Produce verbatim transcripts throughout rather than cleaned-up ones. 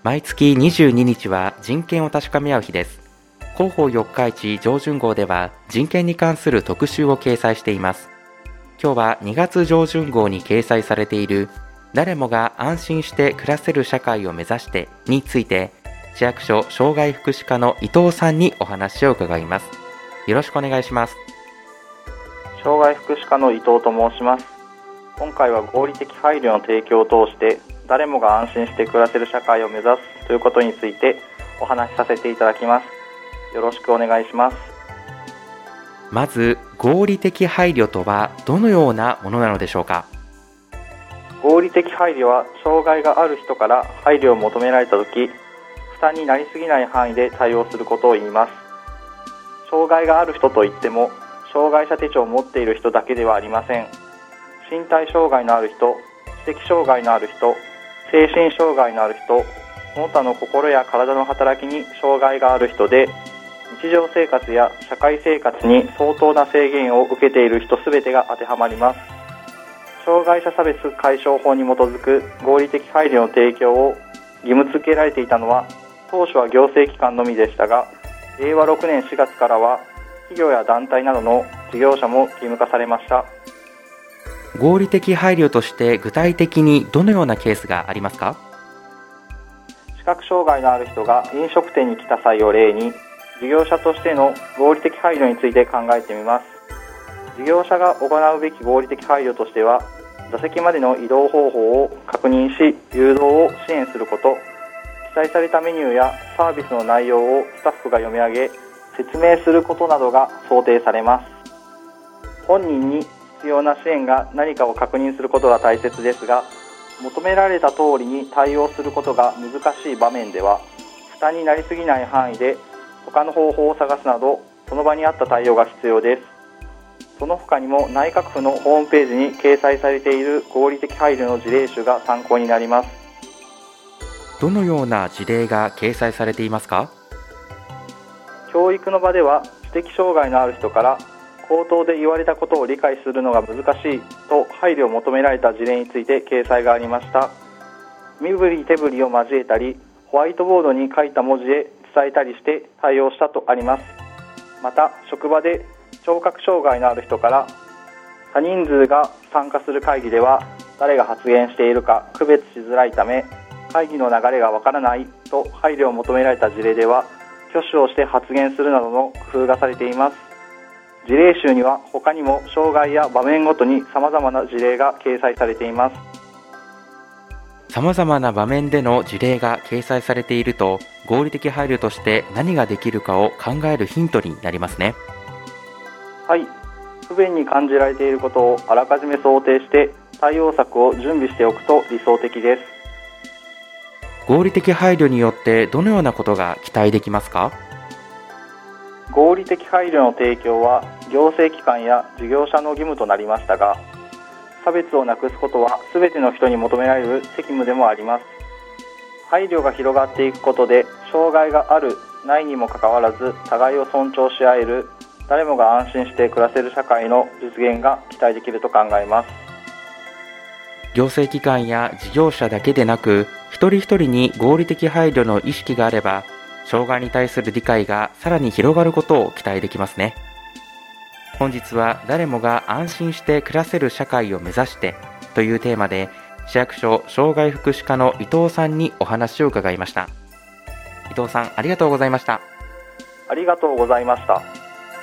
毎月にじゅうににちは人権を確かめ合う日です。広報四日市上旬号では人権に関する特集を掲載しています。今日はにがつ上旬号に掲載されている誰もが安心して暮らせる社会を目指してについて、市役所障害福祉課の伊藤さんにお話を伺います。よろしくお願いします。 障害福祉課の伊藤と申します。今回は合理的配慮の提供を通して誰もが安心して暮らせる社会を目指すということについてお話しさせていただきます。よろしくお願いします。 まず合理的配慮とはどのようなものなのでしょうか。 合理的配慮は障害がある人から配慮を求められたとき、負担になりすぎない範囲で対応することを言います。障害がある人といっても障害者手帳を持っている人だけではありません。身体障害のある人、知的障害のある人、精神障害のある人、その他の心や体の働きに障害がある人で、日常生活や社会生活に相当な制限を受けている人すべてが当てはまります。障害者差別解消法に基づく合理的配慮の提供を義務付けられていたのは、当初は行政機関のみでしたが、れいわろくねんしがつからは企業や団体などの事業者も義務化されました。 合理的配慮として具体的にどのようなケースがありますか？ 視覚障害のある人が飲食店に来た際を例に、事業者としての合理的配慮について考えてみます。事業者が行うべき合理的配慮としては、座席までの移動方法を確認し、誘導を支援すること、記載されたメニューやサービスの内容をスタッフが読み上げ、説明することなどが想定されます。本人に必要な支援が何かを確認することが大切ですが、求められた通りに対応することが難しい場面では、負担になりすぎない範囲で他の方法を探すなど、その場に合った対応が必要です。その他にも内閣府のホームページに掲載されている合理的配慮の事例集が参考になります。 どのような事例が掲載されていますか？ 教育の場では知的障害のある人から口頭で言われたことを理解するのが難しいと配慮を求められた事例について掲載がありました。身振り手振りを交えたり、ホワイトボードに書いた文字で伝えたりして対応したとあります。また職場で聴覚障害のある人から多人数が参加する会議では誰が発言しているか区別しづらいため、会議の流れがわからないと配慮を求められた事例では、挙手をして発言するなどの工夫がされています。事例集には他にも障害や場面ごとに様々な事例が掲載されています。 様々な場面での事例が掲載されていると、合理的配慮として何ができるかを考えるヒントになりますね。 はい、不便に感じられていることをあらかじめ想定して対応策を準備しておくと理想的です。 合理的配慮によってどのようなことが期待できますか？ 合理的配慮の提供は行政機関や事業者の義務となりましたが、差別をなくすことはすべての人に求められる責務でもあります。配慮が広がっていくことで、障害があるないにもかかわらず互いを尊重し合える、誰もが安心して暮らせる社会の実現が期待できると考えます。 行政機関や事業者だけでなく、一人一人に合理的配慮の意識があれば、障害に対する理解がさらに広がることを期待できますね。本日は誰もが安心して暮らせる社会を目指してというテーマで、市役所障害福祉課の伊藤さんにお話を伺いました。伊藤さん、ありがとうございました。 ありがとうございました。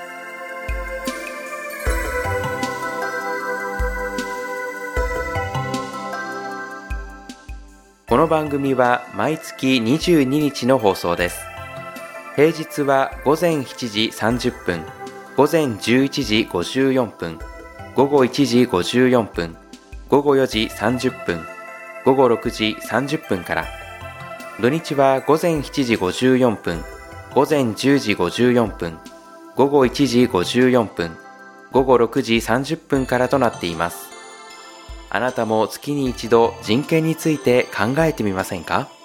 この番組は毎月にじゅうににちの放送です。平日はごぜんしちじさんじゅっぷん、ごぜんじゅういちじごじゅうよんぷん、ごごいちじごじゅうよんぷん、ごごよじさんじゅっぷん、ごごろくじさんじゅっぷんから。土日はごぜんしちじごじゅうよんぷん、ごぜんじゅうじごじゅうよんぷん、ごごいちじごじゅうよんぷん、ごごろくじさんじゅっぷんからとなっています。あなたも月に一度人権について考えてみませんか？